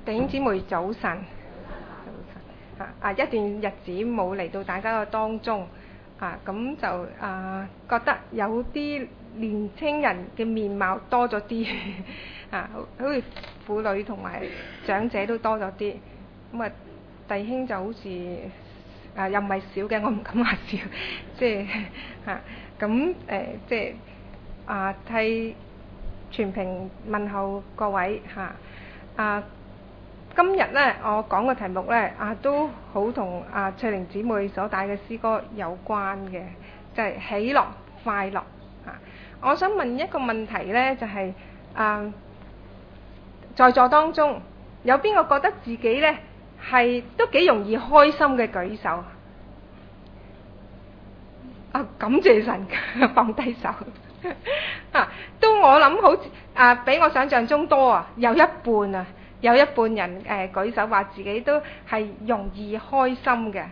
弟兄姊妹早晨，一段日子冇嚟到大家嘅當中，咁就覺得有啲年青人嘅面貌多咗啲，好似婦女同埋長者都多咗啲，咁弟兄就好似又唔係少嘅，我唔敢話少，即係咁即係替全屏問候各位今日呢，我講嘅題目呢，都好同翠玲姊妹所帶嘅詩歌有關嘅，就係喜樂快樂。我想問一個問題呢，就係在座當中有邊個覺得自己呢係都幾容易開心嘅？舉手。感謝神，放低手。都我諗好似比我想象中多有一半有一半人舉手話自己都係容易開心嘅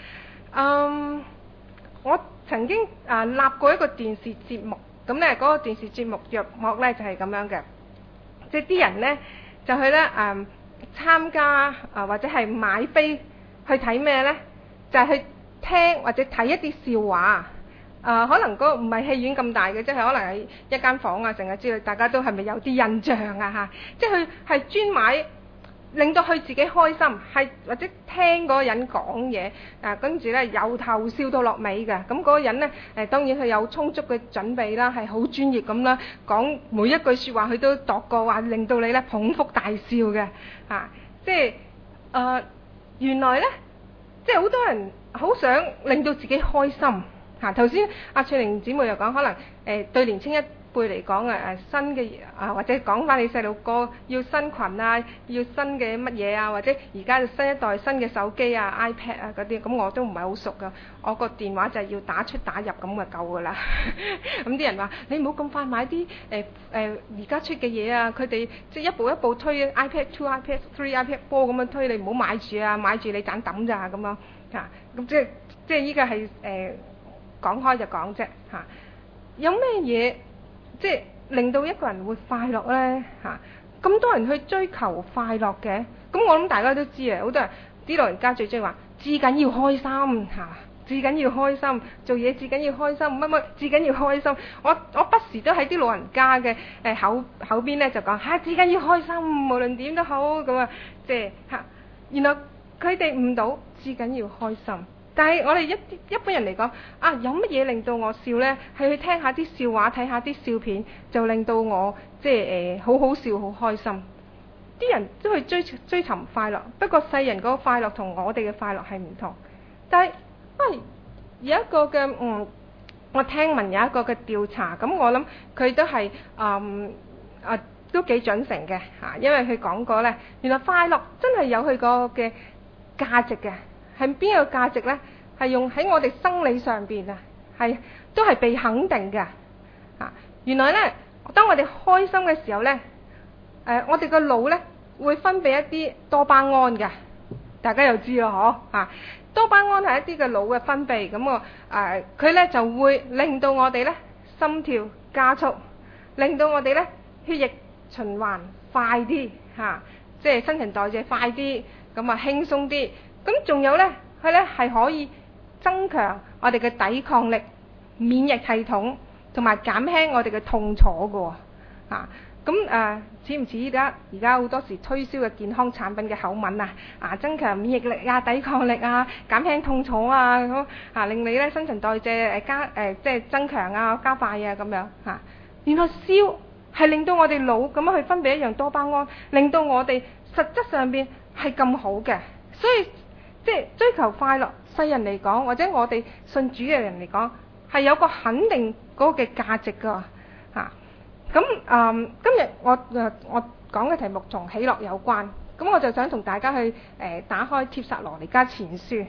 我曾經立過一個電視節目，咁呢嗰個電視節目約莫呢就係咁樣嘅，即係啲人呢就去呢參加或者係買飛去睇咩呢？就係去聽或者睇一啲笑話。可能嗰個唔係戲院咁大嘅，即係可能係一間房成日之類，大家都係咪有啲印象即係佢係專買，令到佢自己開心，係或者聽嗰個人講嘢，跟住呢由頭笑到落尾嘅。咁嗰個人呢，當然佢有充足嘅準備啦，係好專業咁啦，講每一句説話佢都度過，話令到你呢捧腹大笑嘅即係原來呢，即係好多人好想令到自己開心。頭先翠玲姊妹又講，可能對年青一輩嚟講新嘅或者講翻你細路哥要新裙要新嘅乜嘢或者而家新一代新嘅手機iPad 嗰啲，咁我都唔係好熟噶。我個電話就係要打出打入咁就夠噶啦。咁啲人話你唔好咁快買啲而家出嘅嘢佢哋即係一步一步推 iPad 2、iPad 3、iPad 4咁樣推，你唔好買住買住你盞抌咋咁樣咁即係依個係講開就講啫有咩嘢即係令到一個人會快樂呢咁多人去追求快樂嘅，咁我諗大家都知好多人啲老人家最中意話至緊要開心至緊要開心，做嘢至緊要開心，乜乜至緊要開心。我不時都喺啲老人家嘅口邊呢就講至緊要開心，無論點都好咁即係原來佢哋悟到至緊要開心。但係我哋一般人嚟講有乜嘢令到我笑呢？係去聽下啲笑話，睇下啲笑片，就令到我即係好好笑，好開心。啲人都去追尋快樂，不過世人嗰個快樂同我哋嘅快樂係唔同。但係有一個嘅我聽聞有一個嘅調查，咁我諗佢都係都幾準成嘅因為佢講過呢，原來快樂真係有佢個嘅價值嘅。係邊個價值呢？係用喺我哋生理上邊都係被肯定嘅原來呢，當我哋開心嘅時候呢，我哋個腦呢會分泌一啲多巴胺嘅，大家又知咯嗬多巴胺係一啲嘅腦嘅分泌，咁佢呢就會令到我哋呢心跳加速，令到我哋呢血液循環快啲即係新陳代謝快啲，咁輕鬆啲。咁仲有呢，佢呢係可以增強我哋嘅抵抗力、免疫系統，同埋減輕我哋嘅痛楚㗎咁似唔似而家好多時推銷嘅健康產品嘅口吻增強免疫力抵抗力減輕痛楚咁令你呢新陳代謝即係增強加快咁樣原來笑係令到我哋腦咁樣去分泌一樣多巴胺，令到我哋實質上邊係咁好嘅，所以即係追求快樂，世人嚟講，或者我哋信主嘅人嚟講，係有個肯定嗰個嘅價值㗎咁今日我講嘅題目同喜樂有關，咁我就想同大家去打開帖撒羅尼迦前書。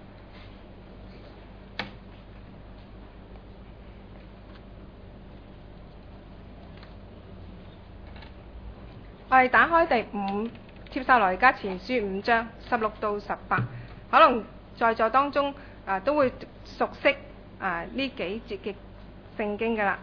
我哋打開第帖撒羅尼迦前書5章16到18，可能在座當中都會熟悉呢幾節嘅聖經㗎啦。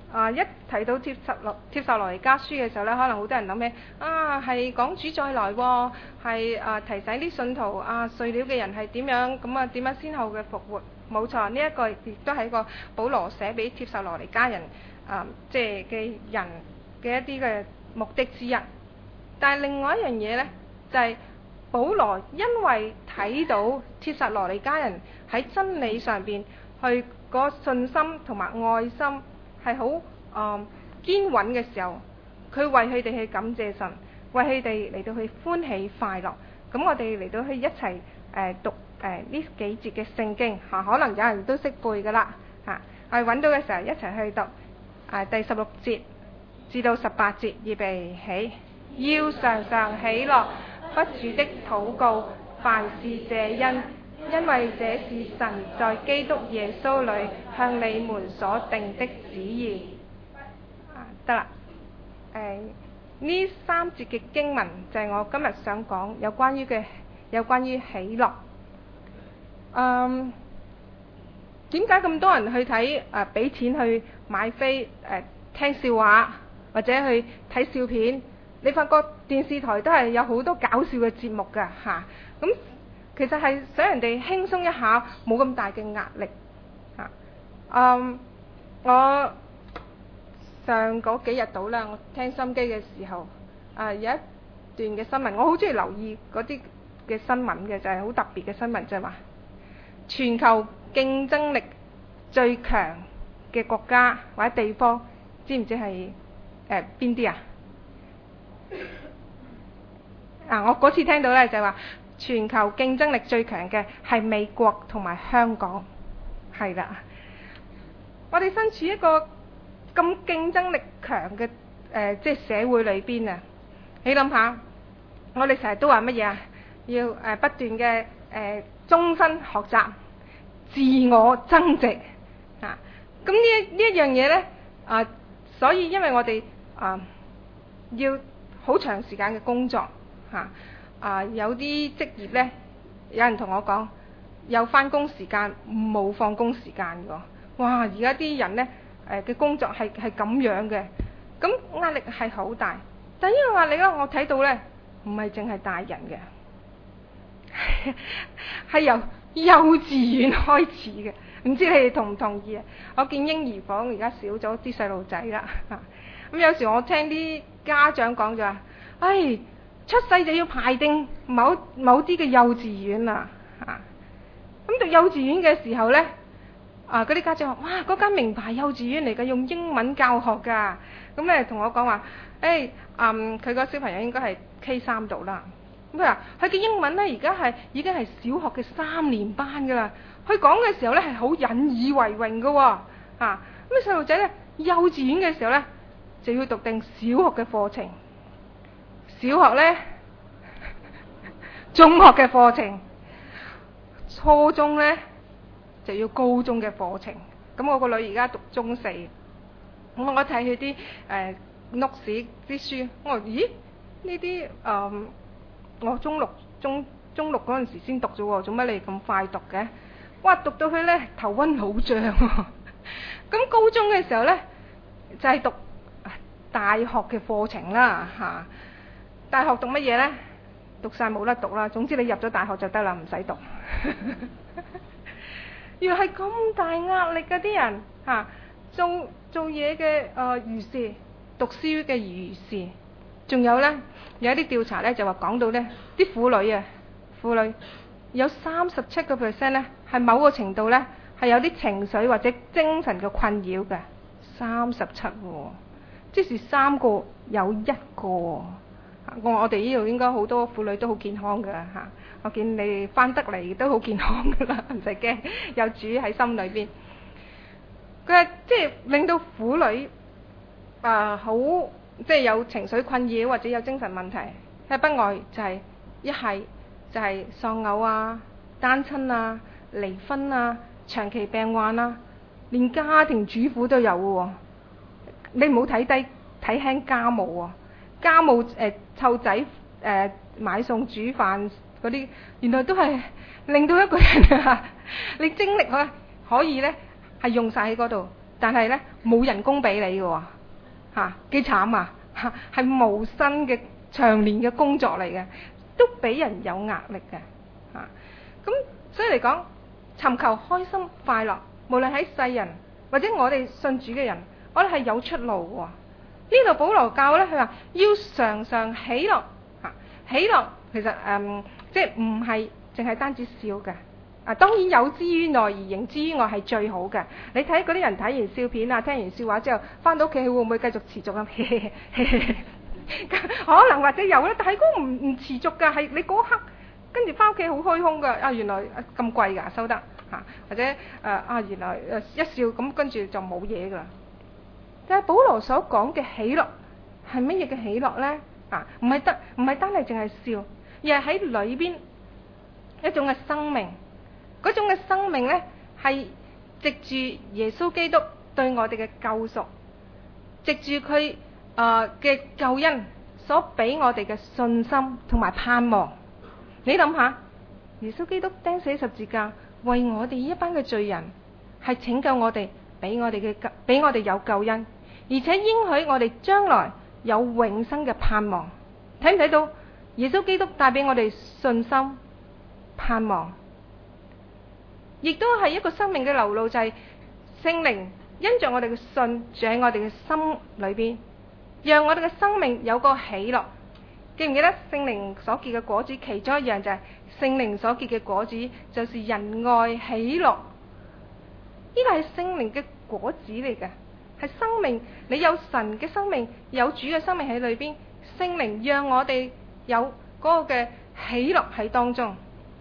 一提到帖撒羅尼迦書嘅時候呢，可能好多人諗起係講主再來喎，係提醒啲信徒睡了嘅人係點樣咁啊，點樣先後嘅復活。冇錯，呢一個亦都係一個保羅寫俾帖撒羅尼迦人即係嘅人嘅一啲嘅目的之一。但係另外一樣嘢呢，就係保羅因為睇到帖撒羅尼迦人喺真理上邊去個信心同埋愛心係好堅穩嘅時候，佢為佢哋去感謝神，為佢哋嚟到去歡喜快樂。咁我哋嚟到去一齊讀呢幾節嘅聖經可能有人都識背噶啦我哋揾到嘅時候一齊去讀第16節至到18節，預備起，要常常喜樂，不住的禱告，凡事謝恩，因為這是神在基督耶穌裏向你們所定的旨意。得啦，呢3節嘅經文就係我今日想講有關於喜樂。點解咁多人去睇俾錢去買飛聽笑話或者去睇笑片？你發覺電視台都係有好多搞笑嘅節目㗎咁其實係想人哋輕鬆一下，冇咁大嘅壓力我上嗰幾日到啦，我聽心機嘅時候有一段嘅新聞，我好中意留意嗰啲嘅新聞嘅，就係好特別嘅新聞，就係話全球競爭力最強嘅國家或者地方，知唔知係邊啲我嗰次聽到呢，就係話全球競爭力最強嘅係美國同埋香港，係啦。我哋身處一個咁競爭力強嘅即係社會裏邊你諗下，我哋成日都話乜嘢要不斷嘅終身學習、自我增值咁呢一樣嘢呢所以因為我哋要好長時間嘅工作有啲職業呢，有人同我講有返工時間冇放工時間㗎。哇！而家啲人呢嘅工作係咁樣嘅，咁壓力係好大。但呢個壓力呢，我睇到呢唔係淨係大人嘅，係由幼稚園開始嘅。唔知你哋同唔同意我見嬰兒房而家少咗啲細路仔啦咁有時我聽啲家長講就話，出世就要排定某啲嘅幼稚園啦咁讀幼稚園嘅時候呢，嗰啲家長話：哇，嗰間名牌幼稚園嚟嘅，用英文教學㗎。咁咧同我講話，佢個小朋友應該係 K3 度啦。咁佢話佢嘅英文呢，而家已經係小學嘅3年班㗎啦。佢講嘅時候呢，係好引以為榮㗎喎。咁細路仔呢，幼稚園嘅時候呢，就要讀定小學嘅課程，小學呢，中學嘅課程，初中呢，就要高中嘅課程。咁我個女而家讀中4，咁我睇佢啲notes啲書，我話咦呢啲我中六嗰陣時先讀咗喎，做乜你咁快讀嘅？哇，讀到佢呢頭暈腦脹喎。咁高中嘅時候呢，就係讀大學嘅課程啦大學讀乜嘢呢？讀晒冇得讀啦。總之你入咗大學就得啦，唔使讀。原來係咁大壓力嗰啲人做嘢嘅如是，讀書嘅如是。仲有呢，有一啲調查呢，就話講到呢啲婦女有37% 呢，係某個程度呢，係有啲情緒或者精神嘅困擾嘅。37即是3個有1個。我哋呢度應該好多婦女都好健康㗎我見你返得嚟都好健康㗎啦，唔使驚，有主喺心裏邊。佢即係令到婦女好即係有情緒困擾或者有精神問題，係不外就係一係就係喪偶啊、單親啊、離婚啊、長期病患啊，連家庭主婦都有喎。你唔好睇輕家務喎，家務湊仔買餸煮飯嗰啲，原來都係令到一個人你精力可以呢係用晒喺嗰度。 但係咧冇人工俾你嘅喎，嚇幾慘啊！係無薪嘅長年嘅工作嚟嘅，都俾人有壓力嘅嚇。咁所以嚟講，尋求開心快樂，無論喺世人或者我哋信主嘅人，我哋係有出路喎。呢度保羅教咧，佢話要常常喜樂嚇，喜樂其實即係唔係淨係單止笑嘅。當然有之於內而形之於外係最好嘅。你睇嗰啲人睇完笑片啊，聽完笑話之後，翻到屋企佢會唔會繼續持續啊？可能或者有啦，但係嗰個唔持續㗎，係你嗰刻跟住翻屋企好虛空㗎。原來咁貴㗎收得嚇，或者原來一笑咁跟住就冇嘢㗎啦。但係保羅所講嘅喜樂係乜嘢嘅喜樂呢？唔係單係淨係笑，而係喺裏邊一種嘅生命。嗰種嘅生命呢，係藉住耶穌基督對我哋嘅救贖，藉住佢嘅救恩所俾我哋嘅信心同埋盼望。你諗下，耶穌基督釘死十字架，為我哋一班嘅罪人，係拯救我哋，俾我哋有救恩，而且應許我哋將來有永生嘅盼望。睇唔睇到耶穌基督帶俾我哋信心、盼望？亦都係一個生命嘅流露，就係聖靈因着我哋嘅信住喺我哋嘅心裏邊，讓我哋嘅生命有個喜樂。記唔記得聖靈所結嘅果子？其中一樣就係聖靈所結嘅果子，就是仁愛、喜樂。呢個係聖靈嘅果子嚟嘅，係生命。你有神嘅生命，有主嘅生命喺裏邊，聖靈讓我哋有嗰個嘅喜樂喺當中。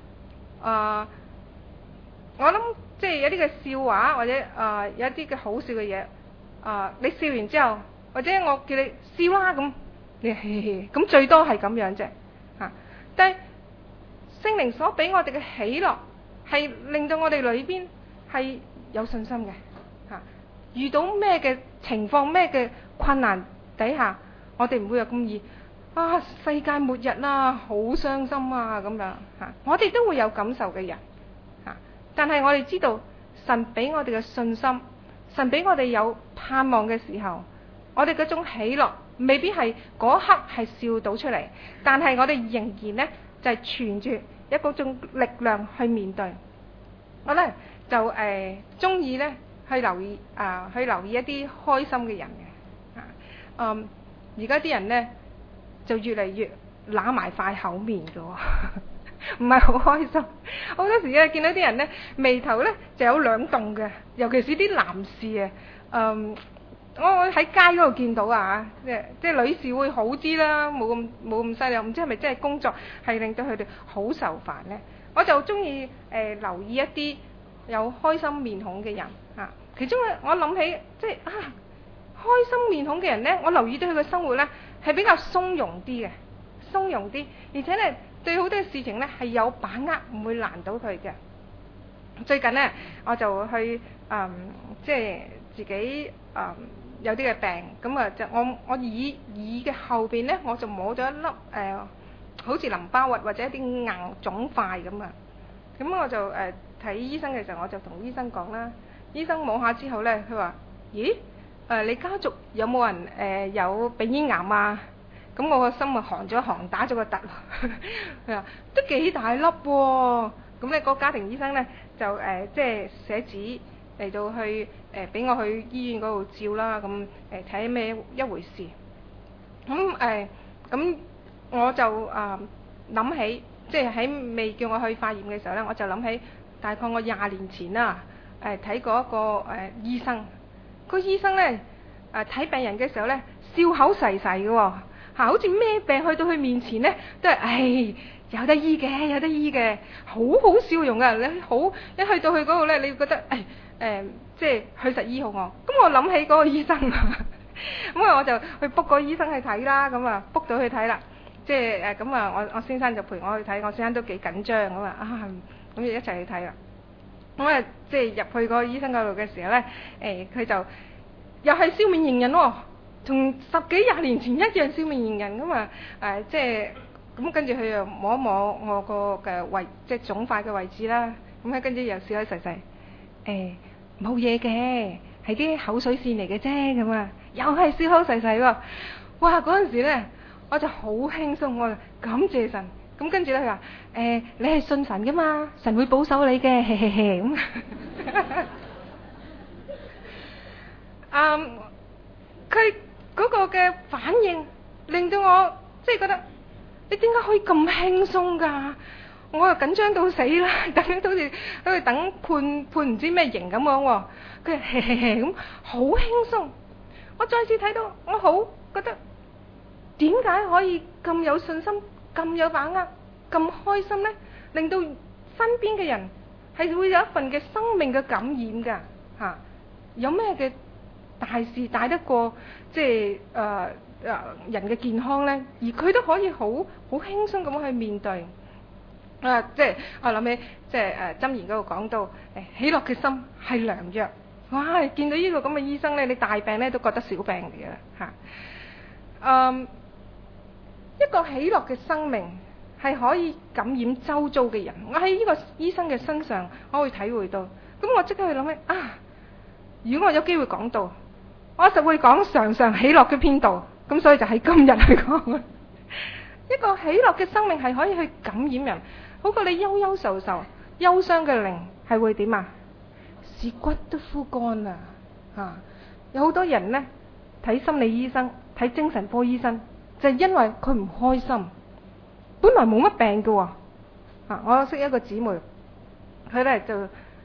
我諗即係有啲嘅笑話，或者有一啲嘅好笑嘅嘢，你笑完之後，或者我叫你笑啦咁，你嘻嘻咁最多係咁樣啫嚇。但係聖靈所俾我哋嘅喜樂，係令到我哋裏邊係有信心嘅嚇。遇到咩嘅情況、咩嘅困難底下，我哋唔會有咁易世界末日啦，好傷心啊咁樣嚇。我哋都會有感受嘅人。但係我哋知道神俾我哋嘅信心，神俾我哋有盼望嘅時候，我哋嗰種喜樂未必係嗰刻係笑到出嚟，但係我哋仍然呢，就係存住一個種力量去面對。我呢就中意呢去留意一啲開心嘅人嘅。而家啲人呢，就越嚟越揦埋塊口面㗎喎。唔係好開心，好多時咧見到啲人咧眉頭咧就有兩棟嘅，尤其是啲男士啊。我喺街嗰度見到啊，即係女士會好啲啦，冇咁犀利。唔知係咪真係工作係令到佢哋好受煩咧？我就中意留意一啲有開心面孔嘅人啊。其中我諗起即係開心面孔嘅人咧，我留意到佢嘅生活咧係比較鬆容啲嘅，鬆容啲，而且咧，對好多事情呢係有把握，唔會難到佢嘅。最近呢，我就去即係自己有啲嘅病，咁就我耳嘅後邊呢，我就摸咗一粒好似淋巴核或者一啲硬腫塊咁啊。咁我就睇醫生嘅時候，我就同醫生講啦。醫生摸下之後呢，佢話：咦你家族有冇人有鼻咽癌啊？咁我個心啊寒咗寒，打咗個突。佢話都幾大粒喎。咁咧個家庭醫生咧就即係寫紙嚟到去俾我去醫院嗰度照啦。咁睇咩一回事。咁我就諗起，即係喺未叫我去化驗嘅時候咧，我就諗起大概我20年前啦睇過一個醫生。個醫生咧睇病人嘅時候咧笑口噬噬嘅喎。好似咩病去到佢面前呢，都係有得醫嘅，有得醫嘅，好好笑容噶。你好一去到佢嗰度呢，你會覺得即係佢實醫好我。咁我諗起嗰個醫生，咁我就去 book 個醫生去睇啦。咁啊 book 到去睇啦，即係咁我先生就陪我去睇，我先生都幾緊張咁咁就一齊去睇啦。咁即係入去嗰個醫生嗰度嘅時候呢，佢就又係笑面迎人喎。同10幾20年前一樣笑面迎人咁即係咁跟住佢又摸一摸我個嘅位，即係腫塊嘅位置啦。咁跟住又笑一細細，冇嘢嘅，係係啲口水線嚟嘅啫咁啊，又係笑口噬噬喎。哇！嗰陣時咧，我就好輕鬆，我就感謝神。咁跟住咧，佢話：你係信神噶嘛，神會保守你嘅，嘿嘿嘿咁。佢嗰個嘅反應令到我即係覺得，你點解可以咁輕鬆㗎？我又緊張到死啦，等好似等判唔知咩刑咁樣喎。佢嘿嘿嘿咁，好輕鬆。我再次睇到，我好覺得點解可以咁有信心、咁有把握、咁開心呢？令到身邊嘅人係會有一份嘅生命嘅感染㗎嚇。有咩嘅大事大得過即係人嘅健康呢？而佢都可以好輕鬆咁去面對。即係我諗起，即係箴言嗰度講到，喜樂嘅心係良藥。哇！見到呢個咁嘅醫生咧，你大病咧都覺得小病嚟嘅啦嚇。一個喜樂嘅生命係可以感染周遭嘅人。我喺呢個醫生嘅身上，我會體會到。咁我即刻去諗起啊！如果我有機會講道，我就會講常常喜樂嘅篇道。咁所以就喺今日去講。一個喜樂嘅生命係可以去感染人。好過你憂憂愁愁、憂傷嘅靈係會點啊？是骨都枯乾啊！有好多人呢，睇心理醫生、睇精神科醫生，就係因為佢唔開心。本來冇乜病㗎喎。我識一個姊妹，佢呢就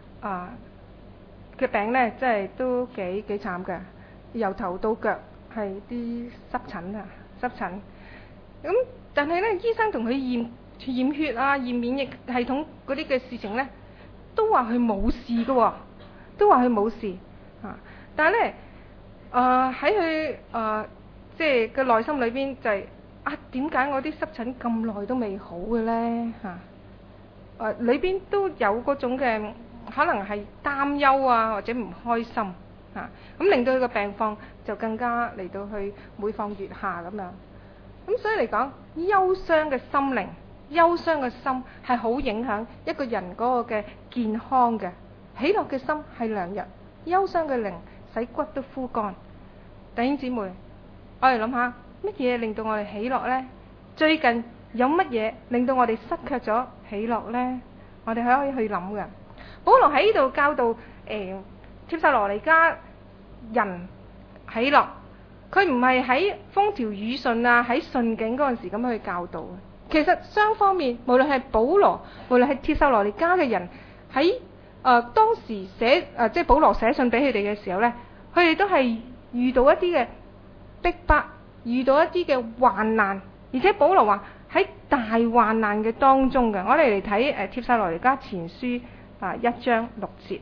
嘅病呢，真係都幾慘㗎，由頭到腳係啲濕疹啊，濕疹。咁但係呢，醫生同佢驗血啊、驗免疫系統嗰啲嘅事情呢，都話佢冇事㗎喎，都話佢冇事但係呢，喺佢即係個內心裏邊就係點解我啲濕疹咁耐都未好嘅呢？裏邊都有嗰種嘅可能係擔憂啊，或者唔開心咁令到佢個病況就更加嚟到去每況愈下咁樣。咁所以嚟講，憂傷嘅心靈、憂傷嘅心係好影響一個人嗰個嘅健康嘅。喜樂嘅心係良藥，憂傷嘅靈使骨都枯乾。弟兄姊妹，我哋諗下乜嘢令到我哋喜樂呢？最近有乜嘢令到我哋失卻咗喜樂呢？我哋係可以去諗嘅。保羅喺呢度教導帖撒羅尼迦人喜樂。佢唔係喺風調雨順啊，喺順境嗰陣時咁去教導。其實雙方面，無論係保羅，無論係帖撒羅尼迦嘅人，喺當時寫即係保羅寫信俾佢哋嘅時候呢，佢哋都係遇到一啲嘅逼迫，遇到一啲嘅患難，而且保羅話喺大患難嘅當中嘅。我哋嚟睇帖撒羅尼迦前書1章6節。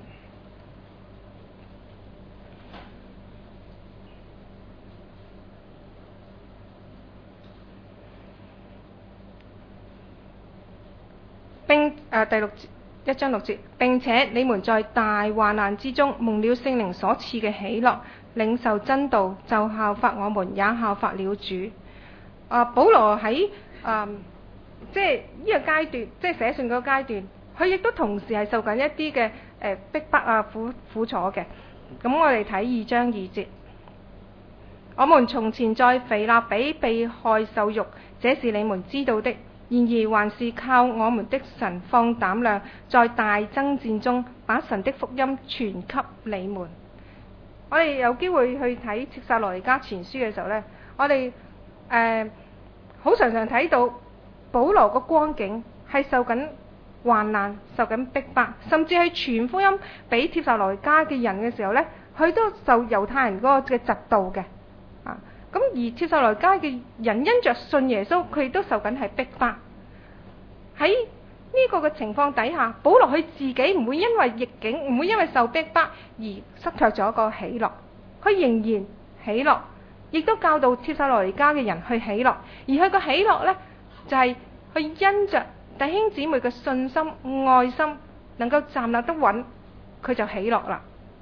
第1章6節，並且你們在大患難之中蒙了聖靈所賜嘅喜樂，領受真道，就效法我們，也效法了主。保羅喺即係呢個階段，即係寫信嗰個階段，佢亦都同時係受緊一啲嘅逼迫啊、苦楚嘅。咁我哋睇2章2節，我們從前在腓立比被害受辱，這是你們知道的。然而還是靠我們的神放膽量，在大爭戰中把神的福音傳給你們。我哋有機會去睇帖撒羅尼迦前書嘅時候呢，我哋好常常睇到保羅個光景係受緊患難、受緊逼迫，甚至係傳福音俾帖撒羅尼迦嘅人嘅時候呢，佢都受猶太人嗰個嘅嫉妒嘅。咁而帖撒羅尼迦嘅人因着信耶穌，佢亦都受緊係逼迫。喺呢個嘅情況底下，保羅佢自己唔會因為逆境，唔會因為受逼迫而失卻咗個喜樂，佢仍然喜樂，亦都教導帖撒羅尼迦嘅人去喜樂。而佢個喜樂呢，就係去因着弟兄姊妹嘅信心、愛心，能夠站立得穩，佢就喜樂啦。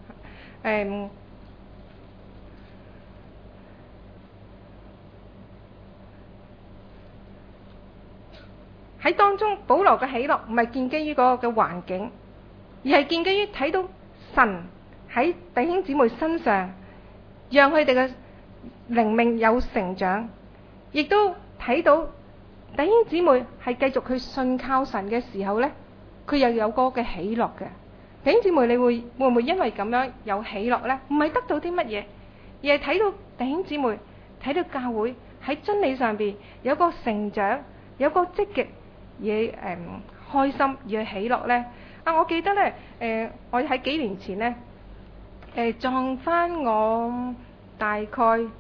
喺當中，保羅嘅喜樂唔係建基於嗰個嘅環境，而係建基於睇到神喺弟兄姊妹身上，讓佢哋嘅靈命有成長，亦都睇到弟兄姊妹係繼續去信靠神嘅時候呢，佢又有個嘅喜樂嘅。弟兄姊妹，你會唔會因為咁樣有喜樂呢？唔係得到啲乜嘢，而係睇到弟兄姊妹，睇到教會喺真理上邊有個成長，有個積極而開心而去喜樂呢。我記得呢，我喺幾年前呢，撞翻我大概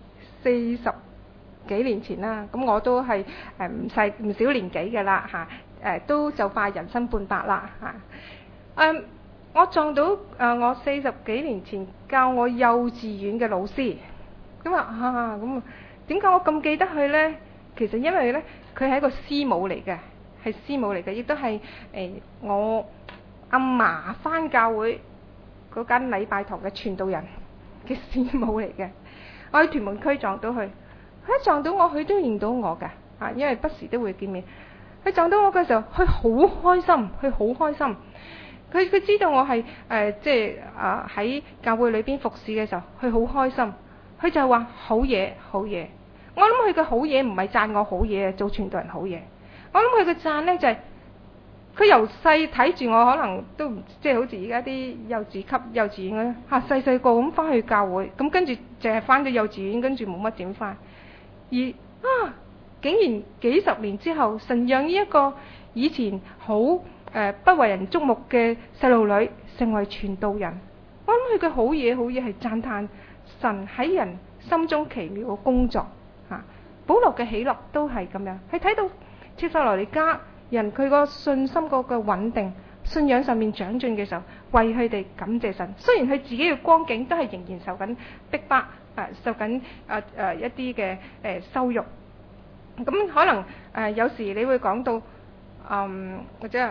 40幾年前啦，咁我都係唔少年紀嘅啦嚇，都就快人生半百啦嚇。我撞到我40幾年前教我幼稚園嘅老師，咁咁點解我咁記得佢呢？其實因為呢，佢係一個師母嚟嘅，係師母嚟嘅，亦都係我阿嫲返教會嗰間禮拜堂嘅傳道人嘅師母嚟嘅。我喺屯門區撞到佢，佢一撞到我，佢都認到我㗎，因為不時都會見面。佢撞到我嘅時候，佢好開心，佢好開心。佢知道我係喺教會裏邊服侍嘅時候，佢好開心。佢就話好嘢，好嘢。我諗佢嘅好嘢唔係讚我好嘢，做傳道人好嘢。我諗佢嘅讚呢就係、是。佢由細睇住我，可能都唔即係好似而家啲幼稚級幼稚園咧嚇，細細個咁翻去教會，咁跟住淨係翻咗幼稚園，跟住冇乜點翻。而竟然幾十年之後，神讓呢一個以前好不為人矚目嘅細路女成為傳道人。我諗佢嘅好嘢，好嘢係讚歎神喺人心中奇妙嘅工作嚇。保羅嘅喜樂都係咁樣，佢睇到帖撒羅尼迦人佢個信心嗰個穩定，信仰上面長進嘅時候，為佢哋感謝神。雖然佢自己嘅光景都係仍然受緊逼迫，受緊一啲嘅羞辱。咁可能有時你會講到或者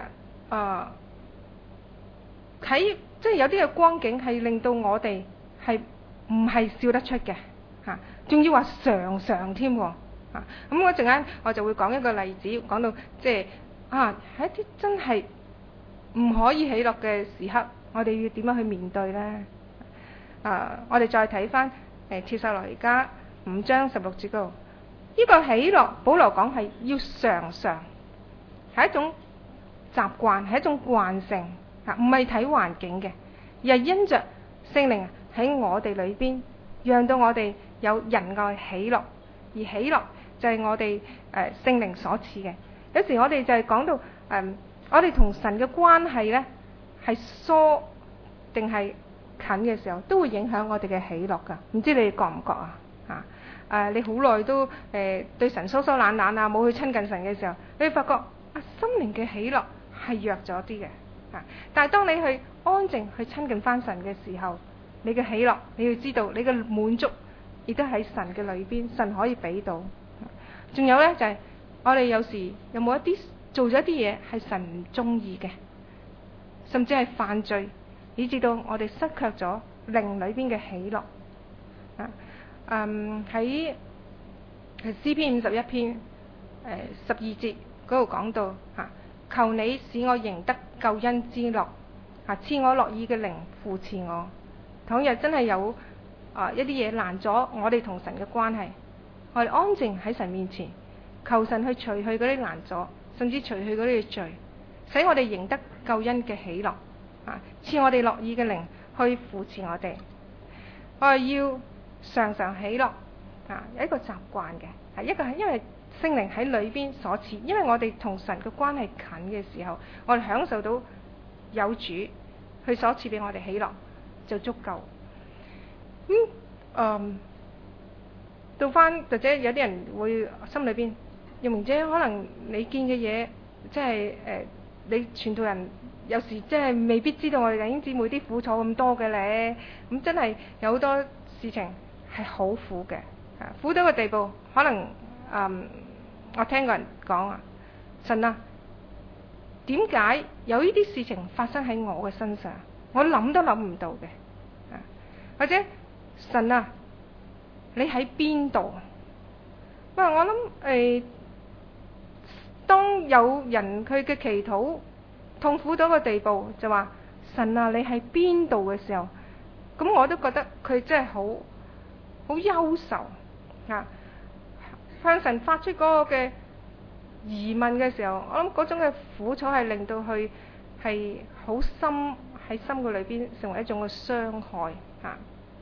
喺即係有啲嘅光景係令到我哋係唔係笑得出嘅嚇，仲要話常常添喎。咁我陣間我就會講一個例子，講到即係喺一啲真係唔可以喜樂嘅時刻，我哋要點樣去面對呢？我哋再睇翻帖撒羅尼迦5章16節嗰度，呢個喜樂，保羅講係要常常，係一種習慣，係一種慣性，唔係睇環境嘅，而係因着聖靈喺我哋裏邊，讓到我哋有仁愛喜樂，而喜樂就係我哋聖靈所賜嘅。有時我哋就係講到我哋同神嘅關係呢，係疏定係近嘅時候，都會影響我哋嘅喜樂噶。唔知你哋覺唔覺啊？你好耐都對神疏疏懶懶啊，冇去親近神嘅時候，你會發覺心靈嘅喜樂係弱咗啲嘅。但係當你去安靜去親近翻神嘅時候，你嘅喜樂，你要知道你嘅滿足亦都喺神嘅裏邊，神可以俾到。仲有呢，就係我哋有時有冇一啲做咗一啲嘢係神唔中意嘅，甚至係犯罪，以至到我哋失卻咗靈裏邊嘅喜樂。喺詩篇51篇12節嗰度講到求你使我贏得救恩之樂，賜我樂意嘅靈扶持我。倘若真係有一啲嘢攔咗我哋同神嘅關係，我哋安靜喺神面前，求神去除去嗰啲攔阻，甚至除去嗰啲罪，使我哋贏得救恩嘅喜樂，賜我哋樂意嘅靈去扶持我哋。我哋要常常喜樂，有一個習慣嘅，一個係因為聖靈喺裏邊所賜，因為我哋同神嘅關係近嘅時候，我哋享受到有主佢所賜俾我哋喜樂就足夠。到翻或者有啲人會心裏邊，又明姐可能你見嘅嘢，即係你傳道人有時即係未必知道我哋弟兄姊妹啲苦楚咁多嘅咧。咁真係有好多事情係好苦嘅，苦到個地步，可能我聽個人講神啊，點解有呢啲事情發生喺我嘅身上？我諗都諗唔到嘅，或者神啊，你喺邊度？我諗當有人佢嘅祈禱痛苦到個地步，就話神啊，你喺邊度嘅時候， 咁我都覺得佢真係好憂愁啊！向神發出嗰個嘅疑問嘅時候，我諗嗰種嘅苦楚係令到佢係好深喺心嘅裏邊，成為一種嘅傷害啊！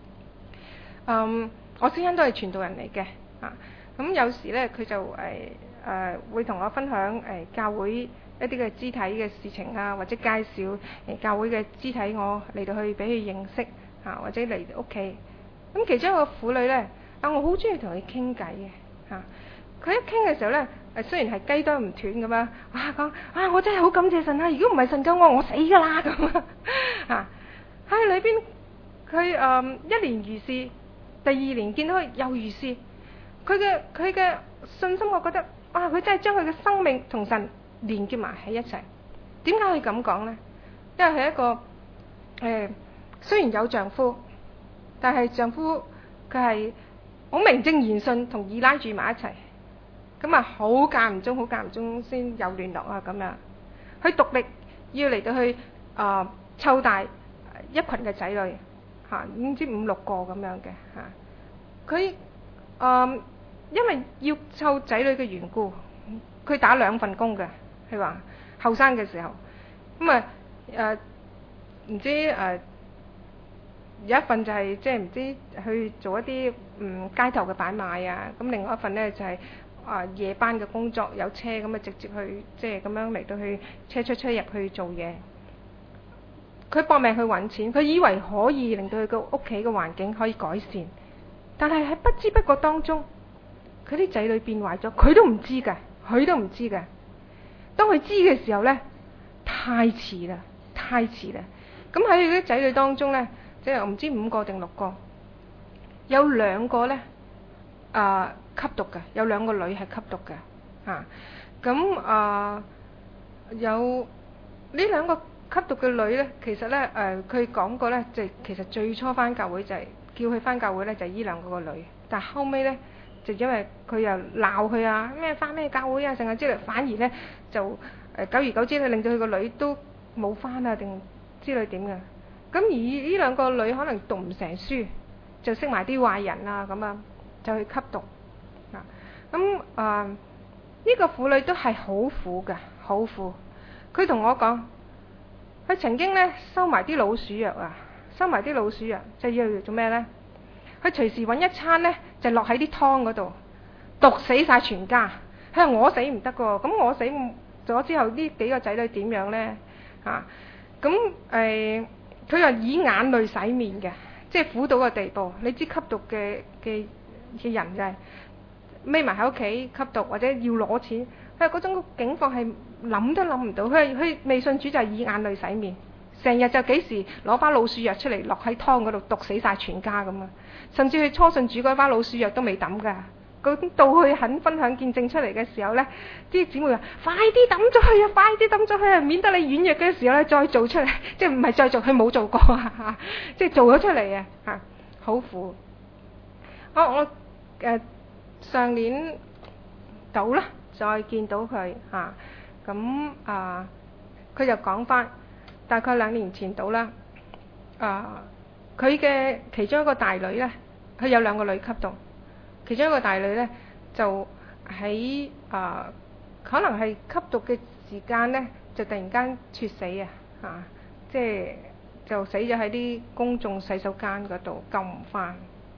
我先生都係傳道人嚟嘅啊，咁有時呢，佢就會同我分享教會一啲嘅肢體嘅事情啊，或者介紹教會嘅肢體我嚟到去俾佢認識啊，或者嚟屋企。咁其中一個婦女呢，我好中意同佢傾偈嘅嚇。佢一傾嘅時候呢，雖然係雞啄唔斷咁樣，講我真係好感謝神啊！如果唔係神救我死㗎啦咁啊！喺裏邊佢一年如是，第二年見到佢又如是。佢嘅信心，我覺得佢真係將佢嘅生命同神連結埋喺一齊。點解佢咁講呢？因為係一個雖然有丈夫，但係丈夫佢係好名正言順同二奶住埋一齊，咁啊好間唔中先有聯絡啊咁樣。佢獨力要嚟到去湊大一群嘅仔女嚇，唔知5、6個咁樣嘅嚇。佢因為要湊仔女嘅緣故，佢打2份工嘅。佢話後生嘅時候，咁唔知有一份就係即係唔知去做一啲街頭嘅擺賣啊，咁另外一份呢，就係夜班嘅工作，有車咁直接去即係咁樣嚟到去車出車入去做嘢。佢搏命去揾錢，佢以為可以令到佢個屋企嘅環境可以改善，但係喺不知不覺當中，佢啲仔女變壞咗，佢都唔知㗎。當佢知嘅時候呢，太遲啦。咁喺佢啲仔女當中呢，即係我唔知5個定6個，有2個呢吸毒嘅，有2個女係吸毒嘅嚇。咁有呢2個吸毒嘅女呢，其實呢佢講過呢，就其實最初返教會就係叫佢返教會呢，就係呢2個女，但後尾呢，就因為佢又鬧佢啊，咩返咩教會啊，成日之類，反而呢就久而久之咧，令到佢個女都冇返啊，定之類點嘅。咁而呢2個女可能讀唔成書，就識埋啲壞人啊，咁啊就去吸毒啊。咁呢個婦女都係好苦嘅，好苦。佢同我講，佢曾經呢收埋啲老鼠藥啊，就要做咩呢？佢隨時揾一餐呢，就落喺啲湯嗰度，毒死晒全家。佢話我死唔得㗎，咁我死咗之後呢幾個仔女點樣呢？咁佢話以眼淚洗面嘅，即係苦到個地步。你知吸毒嘅人就係匿埋喺屋企吸毒，或者要攞錢。佢話嗰種境況係諗都諗唔到。佢未信主就係以眼淚洗面，成日就幾時攞包老鼠藥出嚟落喺湯嗰度毒死晒全家咁啊！甚至佢初信主嗰包老鼠藥都未抌㗎。咁到佢肯分享見證出嚟嘅時候呢，啲姊妹話：快啲抌咗佢啊！免得你軟弱嘅時候呢再做出嚟，即係唔係再做，佢冇做過啊！即係做咗出嚟啊！好苦。我上年到啦，再見到佢咁佢就講返，大概2年前到啦。佢嘅其中一個大女呢，佢有2個女吸毒。其中一個大女呢，就喺可能係吸毒嘅時間呢，就突然間猝死即係就死咗喺啲公眾洗手間嗰度，救唔返。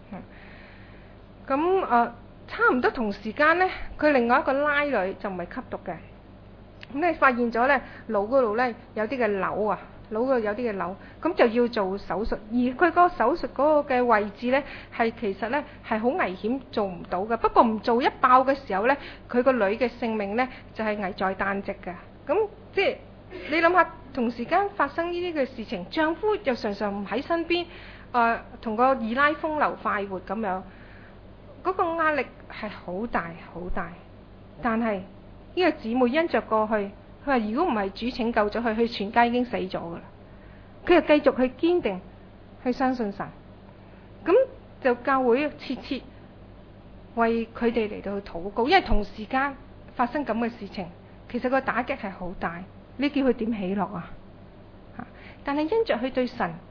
咁差唔多同時間呢，佢另外一個拉女就唔係吸毒嘅，咁你發現咗呢，腦嗰度呢有啲嘅瘤啊。腦嗰度有啲嘅瘤，咁就要做手術。而佢嗰個手術嗰個嘅位置呢，係其實呢係好危險，做唔到嘅。不過唔做一爆嘅時候呢，佢個女嘅性命呢就係危在旦夕嘅。咁即係你諗下，同時間發生呢啲嘅事情，丈夫又常常唔喺身邊，同個二奶風流快活咁樣，嗰個壓力係好大好大。但係呢個姊妹因着過去。佢話：如果唔係主拯救咗佢，佢全家已經死咗㗎啦。佢又繼續去堅定，去相信神。咁就教會切切為佢哋嚟到去禱告，因為同時間發生咁嘅事情，其實個打擊係好大。你叫佢點喜樂啊？但係因着佢對神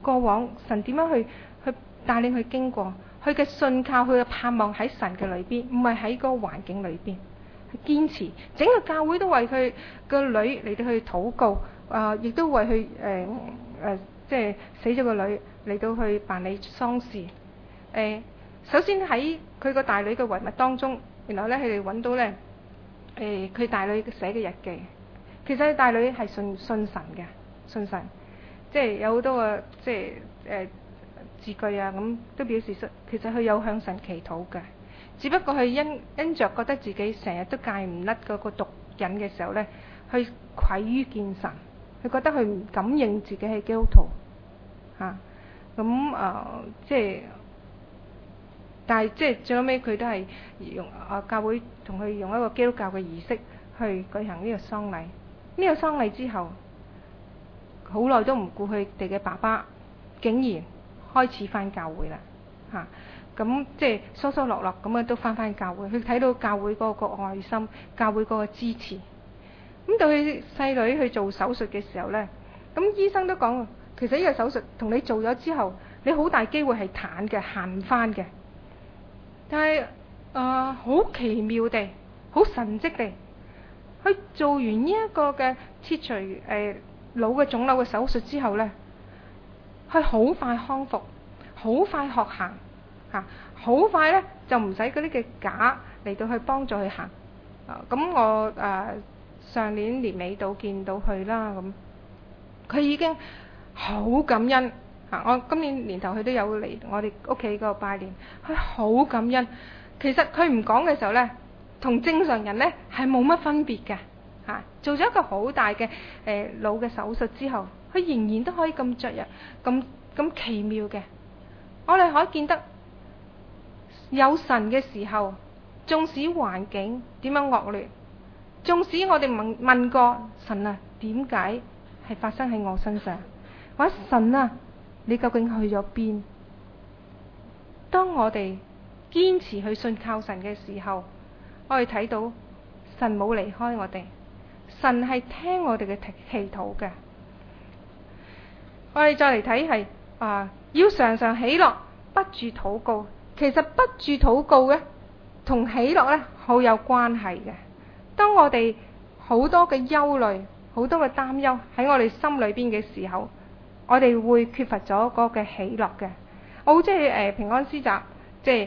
過往神點樣去帶領佢經過，佢嘅信靠，佢嘅盼望喺神嘅裏邊，唔係喺嗰個環境裏邊，去堅持。整個教會都為佢個女嚟到去禱告，亦都為佢即係死咗個女嚟到去辦理喪事。首先喺佢個大女嘅遺物當中，原來咧佢哋揾到咧佢大女寫嘅日記。其實佢大女係信神嘅，信神，即係有好多個即係字句啊，咁都表示其實佢有向神祈禱嘅。只不過佢因着覺得自己成日都戒唔甩嗰個毒癮嘅時候咧，佢愧於見神，佢覺得佢唔敢認自己係基督徒嚇。即係，但係即係最後尾佢都係用教會同佢用一個基督教嘅儀式去舉行呢個喪禮。呢個喪禮之後，好耐都唔顧佢哋嘅爸爸，竟然開始返教會啦嚇。咁即係疏疏落落咁樣都返教會。佢睇到教會嗰個愛心，教會嗰個支持。咁到佢細女去做手術嘅時候呢，咁醫生都講，其實呢個手術同你做咗之後，你好大機會係癱嘅，行唔返嘅。但係好奇妙地，好神蹟地，佢做完呢一個嘅切除腦嘅腫瘤嘅手術之後呢，佢好快康復，好快學行嚇，好快呢就唔使嗰啲嘅架嚟到去幫助佢行。咁我上年年尾到見到佢啦，咁佢已經好感恩嚇。我今年年頭佢都有嚟我哋屋企嗰個拜年，佢好感恩。其實佢唔講嘅時候呢，同正常人呢係冇乜分別嘅嚇。做咗一個好大嘅腦嘅手術之後，佢仍然都可以咁雀躍，咁奇妙嘅。我哋可以見得有神嘅時候，縱使環境點樣惡劣，縱使我哋問過神啊，點解係發生喺我身上？或者神啊，你究竟去咗邊？當我哋堅持去信靠神嘅時候，我哋睇到神冇離開我哋，神係聽我哋嘅祈禱嘅。我哋再嚟睇係要常常喜樂，不住禱告。其實不住禱告嘅同喜樂呢好有關係嘅。當我哋好多嘅憂慮、好多嘅擔憂喺我哋心裏邊嘅時候，我哋會缺乏咗嗰個喜樂嘅。我好中意平安詩集，即係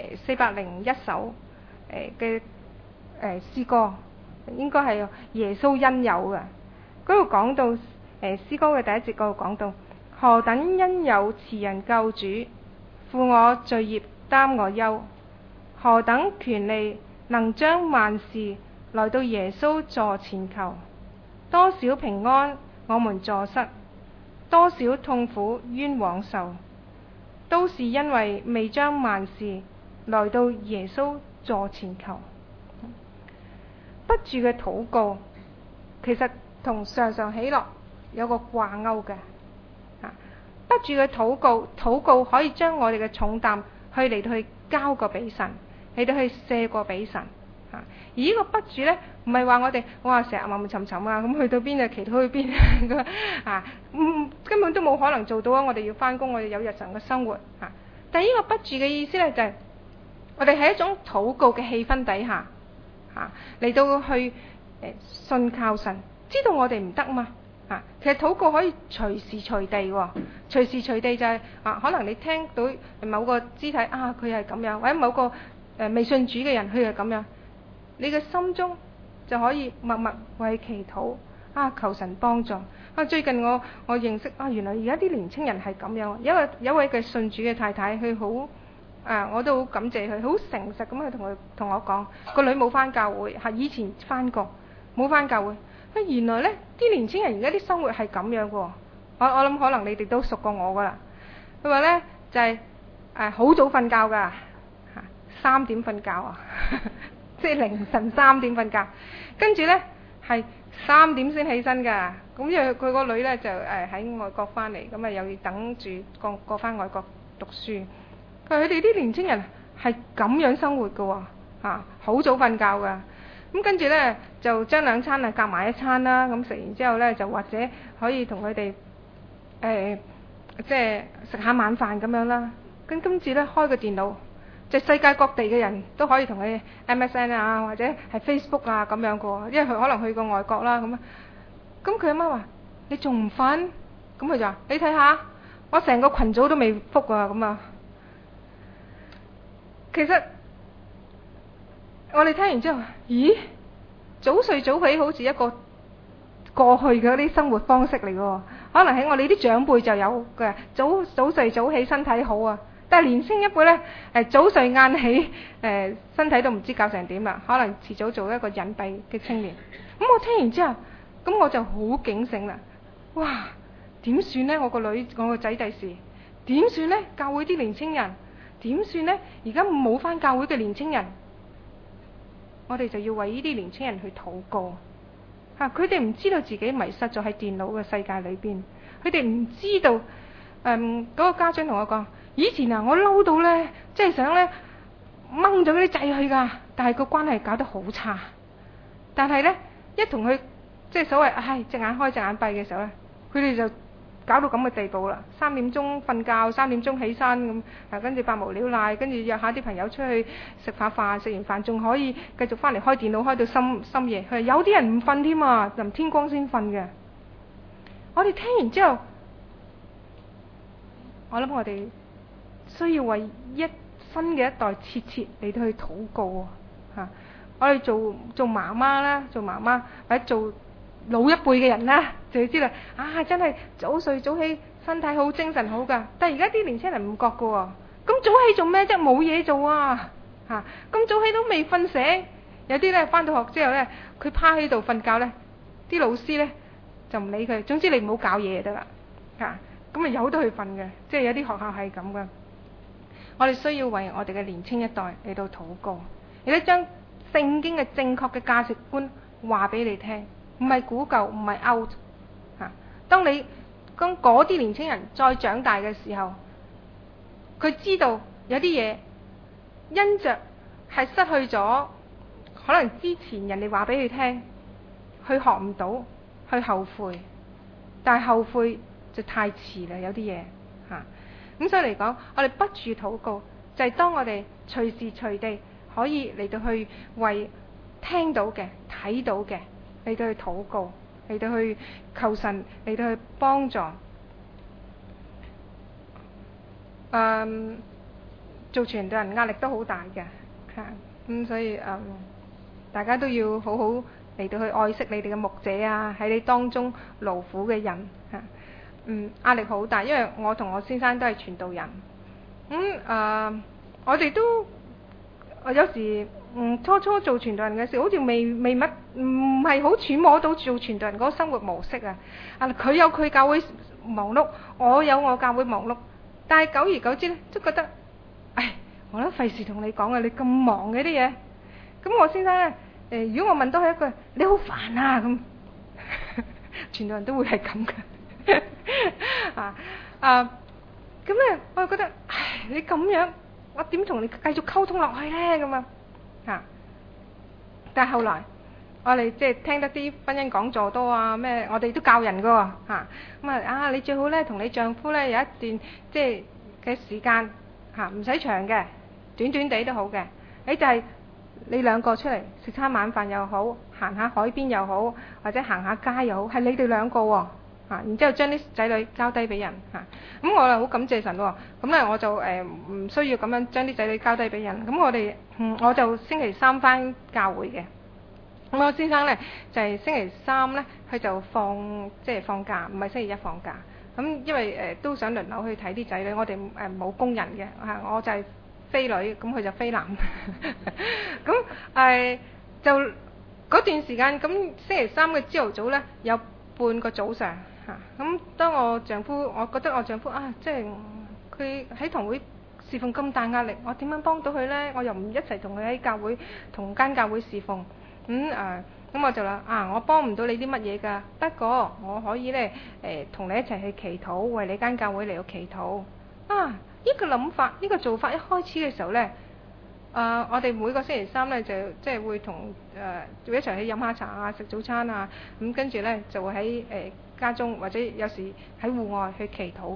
401首嘅詩歌，應該係耶穌恩友嘅。嗰度講到詩歌嘅第一節嗰度講到，何等恩友慈人救主，負我罪孽擔我憂，何等權利能將萬事來到耶穌座前求，多少平安我們坐失，多少痛苦冤枉受，都是因為未將萬事來到耶穌座前求。不住嘅禱告其實同常常喜樂有個掛鈎嘅。不住嘅禱告可以將我哋嘅重擔去嚟到去交過俾神，嚟到去卸過俾神。而呢個不住呢，唔係話我哋成日悶悶沉沉啊，咁去到邊啊祈禱去邊根本都冇可能做到啊！我哋要返工，我哋有日常嘅生活但係呢個不住嘅意思呢，就係我哋喺一種禱告嘅氣氛底下嚟到去信靠神，知道我哋唔得嘛。其實禱告可以隨時隨地喎，隨時隨地就係可能你聽到某個肢體佢係咁樣，或者某個未信主嘅人佢係咁樣，你嘅心中就可以默默為祈禱求神幫助。最近我認識原來而家啲年青人係咁樣，有一位嘅信主嘅太太，佢好我都好感謝佢，好誠實咁去同我講，個女冇返教會，以前返過，冇返教會。原來呢啲年青人而家啲生活係咁樣嘅。我諗可能你哋都熟過我噶啦。佢話呢就係好早瞓覺噶，3點瞓覺即係凌晨3點瞓覺，跟住呢係3點先起身噶。咁因為佢個女呢就喺外國返嚟，咁又要等住過返外國讀書。佢哋啲年青人係咁樣生活嘅，好早瞓覺噶。咁跟住呢，就將兩餐夾埋一餐啦。咁食完之後呢，就或者可以同佢哋即係食下晚飯咁樣啦。咁今次咧開個電腦，就世界各地嘅人都可以同佢 MSN 啊，或者係 Facebook 啊咁樣個，因為佢可能去過外國啦咁啊。咁佢阿媽話：你仲唔瞓？咁佢就話：你睇下，我成個群組都未覆啊咁啊。其實我哋聽完之後，咦？早睡早起好似一個過去嘅啲生活方式嚟嘅，可能喺我哋啲長輩就有嘅，早睡早起身體好啊。但係年輕一輩呢，早睡晏起，身體都唔知教成點啦，可能遲早做一個隱蔽嘅青年。咁我聽完之後，咁我就好警醒啦。哇！點算呢？我個女，我個仔第時點算呢？教會啲年青人點算呢？而家冇返教會嘅年青人，我哋就要為呢啲年青人去禱告。佢哋唔知道自己迷失咗喺電腦嘅世界裏邊，佢哋唔知道。嗰個家長同我講：以前啊，我嬲到呢，即係想呢掹咗嗰啲掣去㗎，但係個關係搞得好差。但係呢，一同佢即係所謂隻眼開隻眼閉嘅時候呢，佢哋就搞到咁嘅地步啦。3點鐘瞓覺，3點鐘起身咁，跟住百無聊賴，跟住約下啲朋友出去食下飯，食完飯仲可以繼續翻嚟開電腦，開到深夜。佢有啲人唔瞓添啊，臨天光先瞓嘅。我哋聽完之後，我諗我哋需要為新嘅一代切切嚟到去禱告啊！我哋做媽媽啦，做媽媽或者做老一輩嘅人啦，就要知道真係早睡早起，身體好，精神好㗎。但係而家啲年輕人唔覺㗎喎，咁早起做咩啫？冇嘢做啊！咁早起都未瞓醒，有啲呢返到學之後呢，佢趴喺度瞓覺呢，啲老師呢就唔理佢，總之你唔好搞嘢就得啦。咁咪由得佢瞓嘅，即係有啲學校係咁嘅。我哋需要為我哋嘅年青一代嚟到禱告，亦都將聖經嘅正確嘅價值觀話俾你聽，唔係古舊，唔係 out。當嗰啲年青人再長大嘅時候，佢知道有啲嘢因着係失去咗，可能之前人哋話俾佢聽，佢學唔到，去後悔，但係後悔就太遲啦，有啲嘢咁所以嚟講，我哋不住禱告，就係當我哋隨時隨地可以嚟到去為聽到嘅、睇到嘅嚟到去禱告，嚟到去求神嚟到去幫助。做傳道人壓力都好大嘅咁所以大家都要好好嚟到去愛惜你哋嘅牧者啊，喺你當中勞苦嘅人壓力好大，因為我同我先生都係傳道人，我哋都有時初做傳道人嘅時候，好似未乜唔係好揣摩到做傳道人嗰個生活模式啊！佢有佢教會忙碌，我有我教會忙碌，但係久而久之咧，都覺得，我都費事同你講啊！你咁忙嘅啲嘢，咁我先生咧，如果我問多佢一句，你好煩啊咁，傳道人都會係咁嘅。咁咧，我就覺得，你咁樣，我點同你繼續溝通落去咧？咁但係後來，我哋即係聽得啲婚姻講座多啊，咩，我哋都教人噶喎，你最好咧同你丈夫咧有一段即係嘅時間唔使長嘅，短短地都好嘅，就係你兩個出嚟食餐晚飯又好，行下海邊又好，或者行下街又好，係你哋兩個喎。然之後將啲仔女交低俾人咁我又好感謝神喎。咁咧我就唔需要咁樣將啲仔女交低俾人。咁我就星期三返教會嘅。咁我先生咧就係星期三咧，佢就即係放假，唔係星期一放假。咁因為都想輪流去睇啲仔女，我哋冇工人嘅我就係飛女，咁佢就飛男。咁就嗰段時間，咁星期三嘅朝頭早咧有半個早上。咁當我覺得我丈夫即係佢喺堂會侍奉咁大壓力，我點樣幫到佢呢？我又唔一齊同佢喺教會同間教會侍奉，咁我就話我幫唔到你啲乜嘢㗎，不過我可以呢同你一齊去祈禱，為你間教會嚟到祈禱。呢個諗法，呢個做法一開始嘅時候呢，我哋每個星期三呢，就即係會同一齊去飲下茶啊，食早餐咁跟住呢，就會喺家中或者有時喺戶外去祈禱嘅。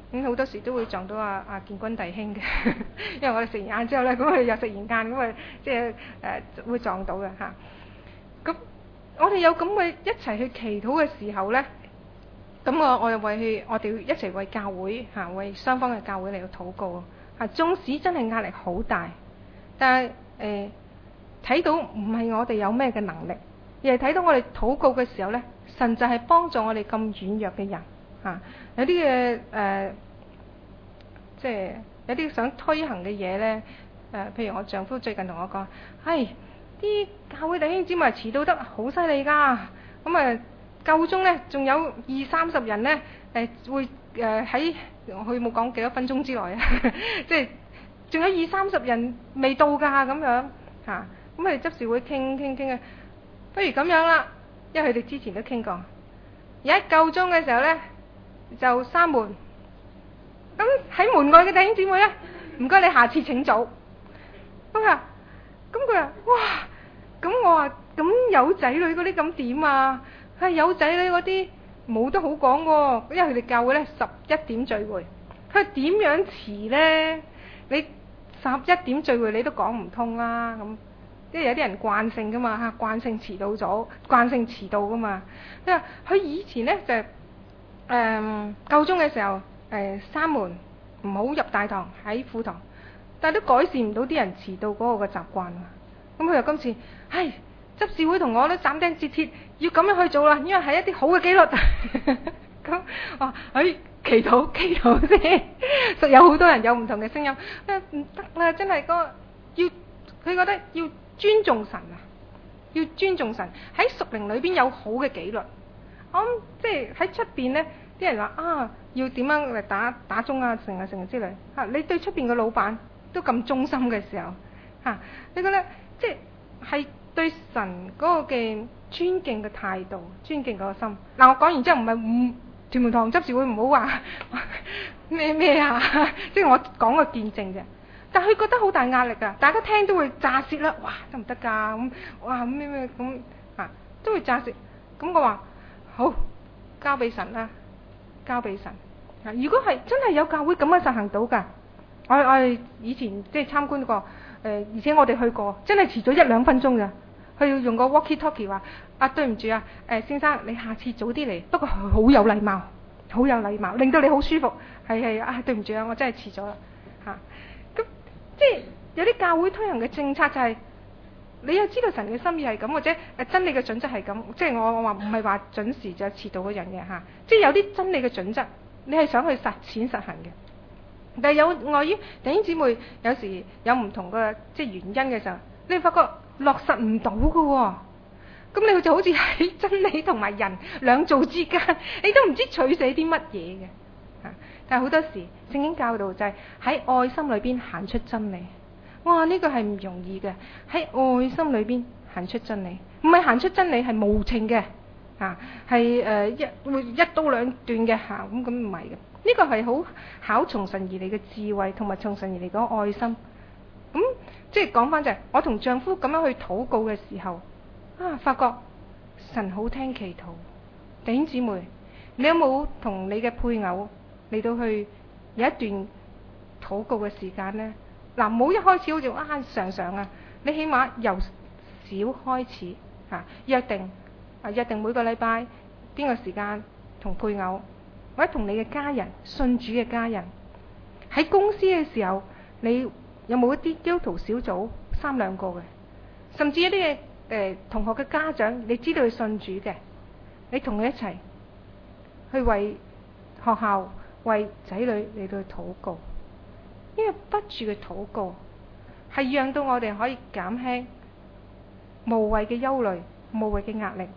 咁好多時都會撞到阿建軍弟兄嘅，因為我哋食完晏之後咧，咁佢又食完晏，咁啊即係會撞到嘅嚇。咁我哋有咁嘅一齊去祈禱嘅時候咧，咁我又我哋一齊為教會嚇，為雙方嘅教會嚟到禱告嚇。縱使真係壓力好大，但係睇到唔係我哋有咩嘅能力，而係睇到我哋禱告嘅時候咧，神就係幫助我哋咁軟弱嘅人嚇。有啲嘅即係有啲想推行嘅嘢咧，譬如我丈夫最近同我講，啲教會弟兄姊妹遲到得好犀利㗎，咁夠鐘咧，仲有20-30人咧，會喺佢冇講幾多分鐘之內啊，即係仲有20-30人未到㗎咁樣嚇，咁佢哋執事會傾啊，不如咁樣啦，因為佢哋之前都傾過，而家夠鐘嘅時候咧就閂門。咁喺門外嘅弟兄姊妹咧，唔該你下次請早。咁佢話，哇！咁我話，咁有仔女嗰啲咁點啊？有仔女嗰啲冇得好講喎，因為佢哋教會咧11點聚會。佢話點樣遲咧？你11點聚會你都講唔通啦。咁即係有啲人慣性噶嘛嚇，慣性遲到噶嘛。佢話佢以前咧就夠鐘嘅時候。閂門唔好入大堂喺副堂，但係都改善唔到啲人遲到嗰個嘅習慣。咁佢又今次，執事會同我都斬釘截鐵要咁樣去做啦，因為係一啲好嘅紀律。咁祈禱先，實有好多人有唔同嘅聲音。唔得啦，真係佢覺得要尊重神啊，要尊重神喺屬靈裏邊有好嘅紀律。我諗即係喺出邊呢。啲人話要點樣嚟打鐘啊，成日之類嚇。你對出邊嘅老闆都咁忠心嘅時候嚇，你覺得即係對神嗰個嘅尊敬嘅態度、尊敬嗰個心。嗱，我講完之後唔係屯門堂執事會唔好話咩啊，即係我講個見證啫。但係佢覺得好大壓力㗎，大家聽都會炸舌啦。哇，得唔得㗎？咁哇咩咁嚇都會炸舌。咁我話好，交俾神啦。交俾神。如果係真係有教會咁樣實行到㗎，我哋以前即係參觀過，而且我哋去過，真係遲咗1-2分鐘咋。佢要用個 walkie talkie 話：對唔住啊，先生你下次早啲嚟。不過好有禮貌，好有禮貌，令到你好舒服。係對唔住啊，我真係遲咗啦嚇。咁即係有啲教會推行嘅政策就係、你又知道神嘅心意係咁，或者真理嘅準則係咁，即係我話唔係話準時就遲到嗰樣嘢嚇，即係有啲真理嘅準則，你係想去實踐實行嘅。但係有礙於弟兄姊妹有時有唔同嘅即係原因嘅時候，你會發覺落實唔到嘅喎。咁你就好似喺真理同埋人兩造之間，你都唔知取捨啲乜嘢嘅嚇。但係好多時聖經教導就係喺愛心裏邊行出真理。哇！呢個係唔容易嘅，喺愛心裏邊行出真理，唔係行出真理係無情嘅，係會一刀兩斷嘅嚇，咁唔係嘅。呢個係好考從神而嚟嘅智慧，同埋從神而嚟嘅愛心。咁即係講翻就係，我同丈夫咁樣去禱告嘅時候，發覺神好聽祈禱。弟兄姊妹，你有冇同你嘅配偶嚟到去有一段禱告嘅時間呢？嗱，唔好一開始好似常常啊，你起碼由少開始約定每個禮拜邊個時間同配偶或者同你嘅家人、信主嘅家人喺公司嘅時候，你有冇一啲基督徒小組3-2個嘅，甚至一啲同學嘅家長，你知道佢信主嘅，你同佢一齊去為學校、為仔女嚟到去禱告。呢個不住嘅禱告，係讓到我哋可以減輕無謂嘅憂慮、無謂嘅壓力。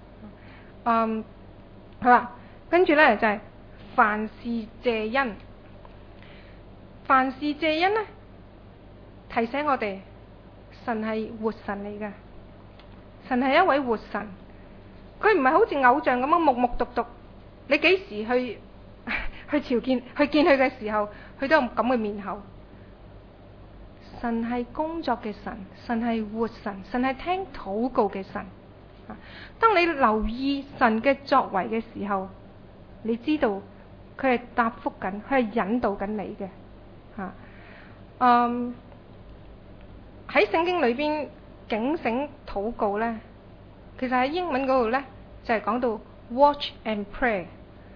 好啦，跟住呢就係凡事謝恩。凡事謝恩呢，提醒我哋神係活神嚟嘅，神係一位活神，佢唔係好似偶像咁樣木木獨獨。你幾時去見佢嘅時候，佢都有咁嘅面口。神係工作嘅神，神係活神，神係聽禱告嘅神。當你留意神嘅作為嘅時候，你知道佢係答覆緊，佢係引導緊你嘅嚇。喺聖經裏邊警醒禱告呢，其實喺英文嗰度呢，就係講到 watch and pray。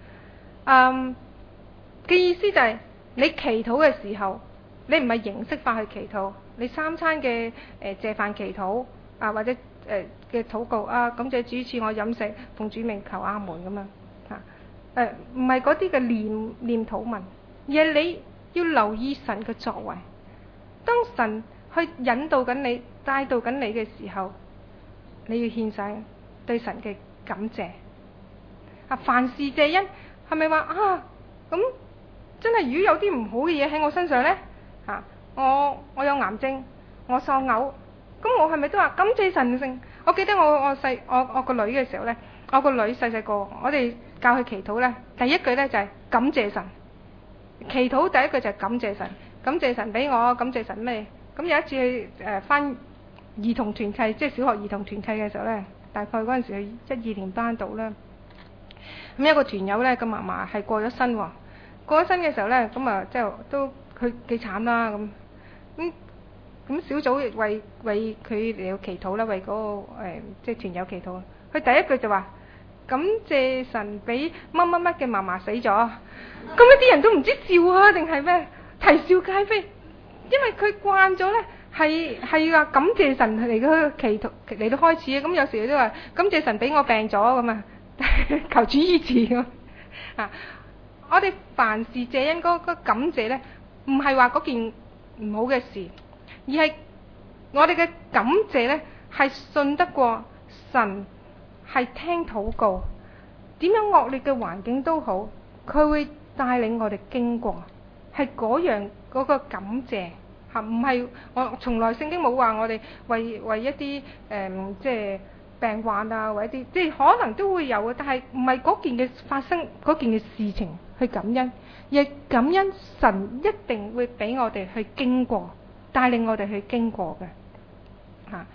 嘅意思就係你祈禱嘅時候，你唔係形式化去祈禱，你三餐嘅謝飯祈禱啊，或者嘅禱告啊，感謝主賜我飲食，奉主名求阿門咁樣嚇。唔係嗰啲嘅念禱文，而係你要留意神嘅作為。當神去引導緊你、帶導緊你嘅時候，你要獻上對神嘅感謝。凡事謝恩，係咪話啊咁？真係如果有啲唔好嘅嘢喺我身上呢，我有癌症，我喪偶，咁我係咪都話感謝神聖？我記得我個女嘅時候呢，我個女細個，我哋教佢祈禱呢，第一句呢就係感謝神。祈禱第一句就係感謝神，感謝神俾我，感謝神咩？咁有一次去返兒童團契，即係小學兒童團契嘅時候呢，大概嗰陣時去1、2年班度啦。咁一個團友呢，個嫲嫲係過咗身喎。過咗身嘅時候呢，咁即係都佢幾慘啦咁小組為佢嚟到祈禱啦，為嗰個即係團友祈禱。佢第一句就話感謝神俾乜乜乜嘅嫲嫲死咗。咁呢啲人都唔知笑啊定係咩，啼笑皆非，因為佢慣咗呢係話感謝神嚟到祈禱嚟到開始嘅。咁有時都話感謝神俾我病咗咁啊，求主醫治咁啊。我哋凡事謝恩嗰個感謝呢，唔係話嗰件唔好嘅事，而係我哋嘅感謝呢，係信得過神，係聽禱告，點樣惡劣嘅環境都好，佢會帶領我哋經過，係嗰樣嗰個感謝嚇，唔係我從來聖經冇話我哋為一啲即係病患啊，或者啲即係可能都會有嘅，但係唔係嗰件嘅發生嗰件嘅事情去感恩，而係感恩神一定會俾我哋去經過，帶領我哋去經過嘅嚇。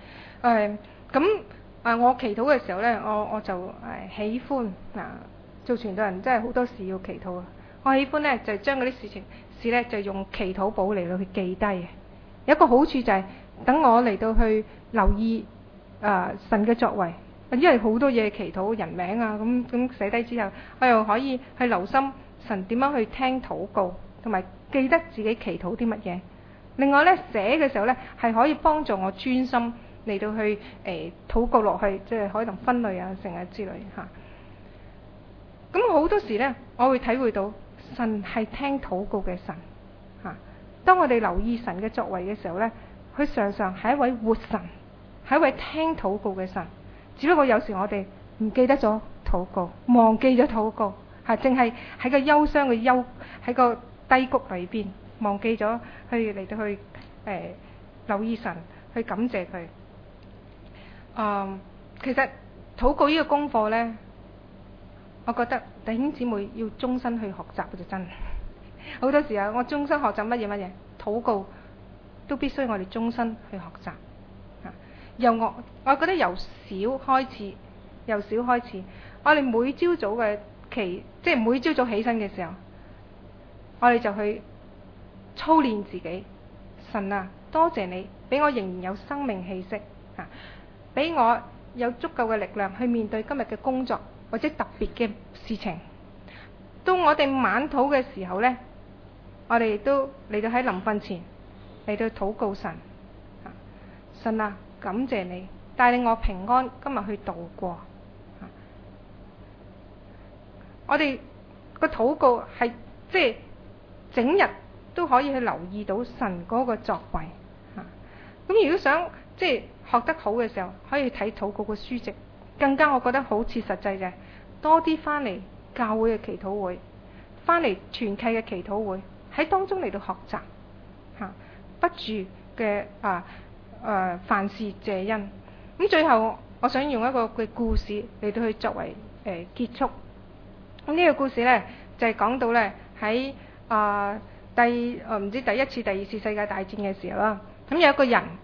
我祈禱嘅時候呢，我就喜歡做傳道人真係好多事要祈禱啊！我喜歡呢，就將嗰啲事呢，就用祈禱簿嚟到去記低嘅。有一個好處就係等我嚟到去留意神嘅作為，因為好多嘢祈禱人名啊咁寫低之後，我又可以去留心神點樣去聽禱告，同埋記得自己祈禱啲乜嘢。另外呢，寫嘅時候呢，係可以幫助我專心嚟到去禱告落去，即係可能分類啊成日之類嚇。咁好多時呢，我會體會到神係聽禱告嘅神嚇。當我哋留意神嘅作為嘅時候呢，佢常常係一位活神，係一位聽禱告嘅神。只不過有時我哋唔記得咗禱告，忘記咗禱告嚇，淨係喺個憂傷嘅喺個低谷裏邊忘記咗去嚟到去留意神，去感謝佢。其實禱告呢個功課呢，我覺得弟兄姊妹要終身去學習嘅就真。好多時候我終身學習乜嘢禱告都必須我哋終身去學習。我覺得由小開始，我哋每朝早嘅即係每朝早起身嘅時候，我哋就去操練自己。神啊，多謝你俾我仍然有生命氣息啊，俾我有足夠嘅力量去面對今日嘅工作或者特別嘅事情。到我哋晚禱嘅時候呢，我哋亦都嚟到喺臨瞓前嚟到禱告神。神啊，感謝你帶領我平安今日去度過。我哋個禱告係即係整日都可以去留意到神嗰個作為。咁如果想即係學得好嘅時候，可以睇禱告嘅書籍。更加我覺得好切實際嘅，多啲翻嚟教會嘅祈禱會，翻嚟團契嘅祈禱會，喺當中嚟到學習不住嘅凡事謝恩。咁最後我想用一個嘅故事嚟到去作為結束。咁呢個故事呢，就係講到呢喺唔知第一次、第二次世界大戰嘅時候啦。咁有一個人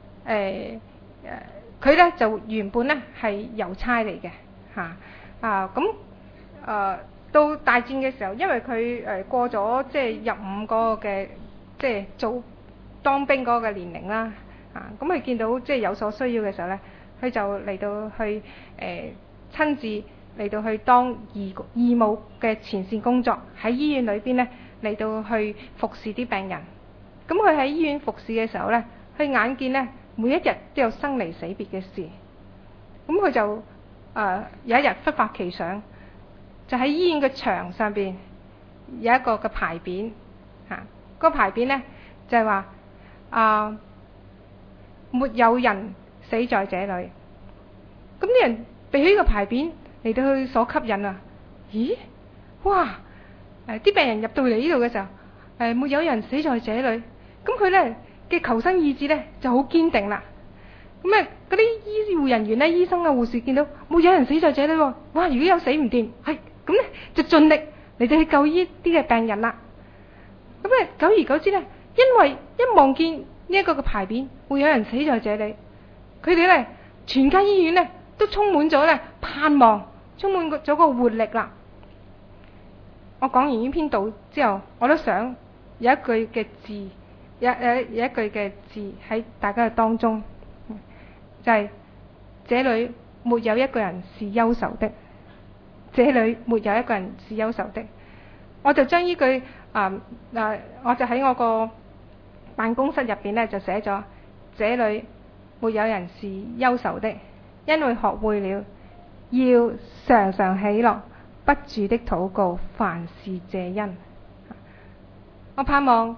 佢呢就原本呢係郵差嚟嘅咁到大戰嘅時候，因為佢過咗即係入伍嗰個嘅即係做當兵嗰個嘅年齡啦，咁佢見到即係有所需要嘅時候咧，佢就嚟到去親自嚟到去當義務嘅前線工作，喺醫院裏邊咧嚟到去服侍啲病人。咁佢喺醫院服侍嘅時候咧，佢眼見咧每一日都有生離死別嘅事，咁佢就有一日忽發奇想，就喺醫院嘅牆上邊有一個嘅牌匾，個牌匾咧就係話沒有人死在這裏。咁啲人被呢個牌匾嚟到去所吸引啊！咦，哇！啲病人入到嚟呢度嘅時候，沒有人死在這裏。咁佢咧嘅求生意志咧就好堅定啦。咁啊，嗰啲醫護人員咧、醫生啊、護士見到沒有人死在這裏喎，哇！如果有死唔掂，係咁咧就盡力嚟到去救呢啲嘅病人啦。咁咧久而久之咧，因為一望見呢一個嘅牌匾，沒有人死在這裏，佢哋咧全間醫院咧都充滿咗咧盼望，充滿咗個活力啦。我講完呢篇道之後，我都想有一句嘅字，有一句嘅字喺大家嘅當中，就係這裏沒有一個人是憂愁的，這裏沒有一個人是憂愁的。我就將呢句我就喺我個辦公室入邊咧就寫咗，這裏沒有人是憂愁的，因為學會了要常常喜樂，不住的禱告，凡事謝恩。我盼望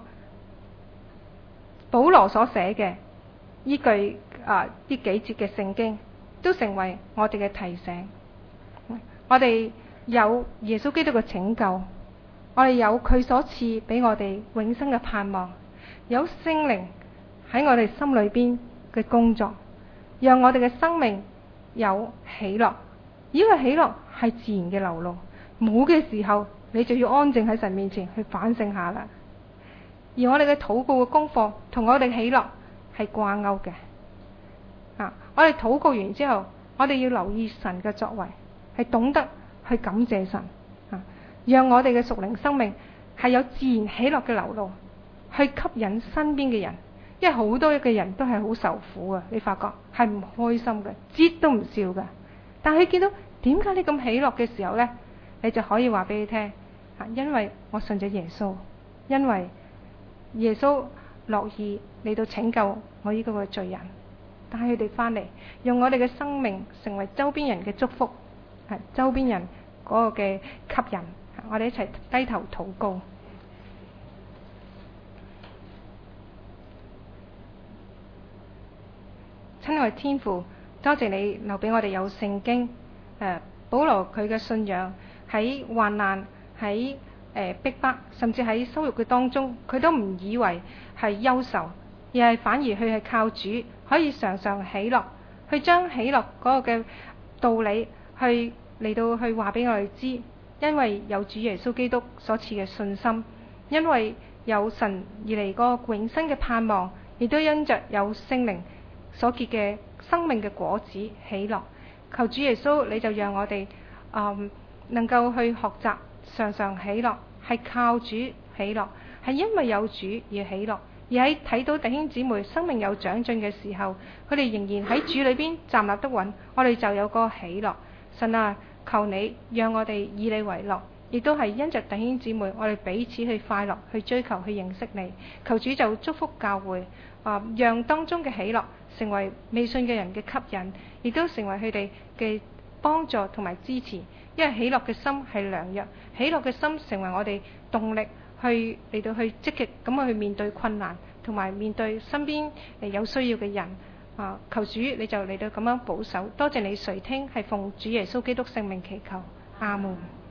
保羅所寫嘅呢句呢幾節嘅聖經都成為我哋嘅提醒。我哋有耶穌基督嘅拯救，我哋有佢所賜俾我哋永生嘅盼望，有聖靈喺我哋心裏邊嘅工作，讓我哋嘅生命有喜樂。呢個喜樂係自然嘅流露，冇嘅時候你就要安靜喺神面前去反省下啦。而我哋嘅禱告嘅功課同我哋喜樂係掛鈎嘅。我哋禱告完之後，我哋要留意神嘅作為，係懂得去感謝神，讓我哋嘅屬靈生命係有自然喜樂嘅流露，去吸引身邊嘅人。因為好多嘅人都係好受苦啊，你發覺係唔開心嘅，節都唔笑嘅。但係見到點解你咁喜樂嘅時候呢，你就可以話俾佢聽，因為我信咗耶穌，因為耶穌樂意嚟到拯救我呢個罪人，帶佢哋翻嚟，用我哋嘅生命成為周邊人嘅祝福，周邊人嗰個嘅吸引。我哋一齊低頭禱告。親愛天父，多謝你留俾我哋有聖經，保羅佢嘅信仰喺患難、喺逼迫，甚至喺羞辱嘅當中，佢都唔以為係憂愁，而係反而佢係靠主，可以常常喜樂，去將喜樂嗰個嘅道理去嚟到去話俾我哋知。因為有主耶穌基督所賜嘅信心，因為有神而嚟嗰個永生嘅盼望，亦都因着有聖靈所結嘅生命嘅果子喜樂。求主耶穌，你就讓我哋能夠去學習常常喜樂，係靠主喜樂，係因為有主而喜樂。而喺睇到弟兄姊妹生命有長進嘅時候，佢哋仍然喺主裏邊站立得穩，我哋就有個喜樂。神啊，求你讓我哋以你為樂，亦都係因着弟兄姊妹，我哋彼此去快樂，去追求，去認識你。求主就祝福教會，讓當中嘅喜樂成為未信嘅人嘅吸引，亦都成為佢哋嘅幫助同埋支持。因為喜樂嘅心係良藥，喜樂嘅心成為我哋動力去嚟到去積極咁去面對困難，同埋面對身邊有需要嘅人。求主你就嚟到咁樣保守。多謝你垂聽，係奉主耶穌基督聖名祈求，阿門。